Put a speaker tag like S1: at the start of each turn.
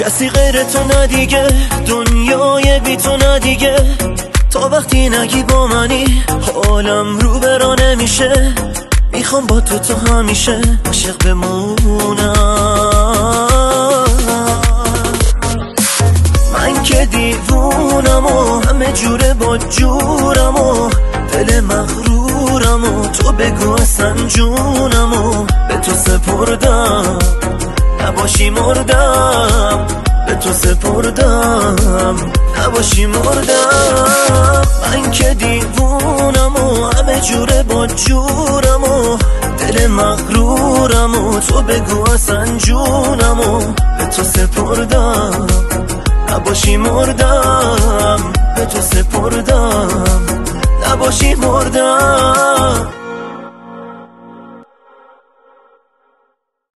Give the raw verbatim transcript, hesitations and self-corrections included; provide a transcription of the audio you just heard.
S1: کسی غیر تو ندیگه، دنیای بی تو ندیگه. تا وقتی نگی با منی حالم رو برا نمیشه. میخوام با تو تو همیشه عاشق بمونم. من که دیوونم و همه جوره با جورم و دل مغرورم و تو بگو اصلا جونم و به تو سپردم، نباشی مردم. به تو سپردم، نباشی مردم. من که دیوونم و همه جوره با جورم و دل مغرورم و تو بگو اصلا جونم و به تو سپردم، نباشی مردم. به تو سپردم، نباشی مردم.